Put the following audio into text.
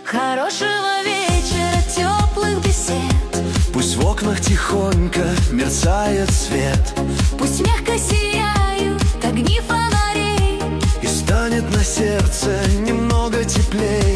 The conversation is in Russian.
Хорошего вечера, теплых бесед. Пусть в окнах тихонько мерцает свет, Пусть мягко сияют огни фонарей, и станет на сердце немного теплее.